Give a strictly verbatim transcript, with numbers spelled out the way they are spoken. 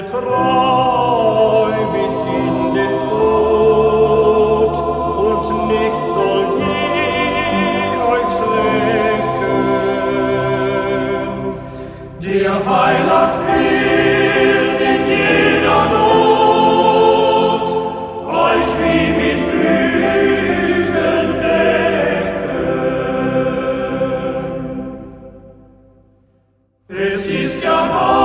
treu bis in den Tod, und nichts soll je euch schrecken. Der Heiland will in jeder Not euch wie mit Flügeln decken. Es ist ja wahr,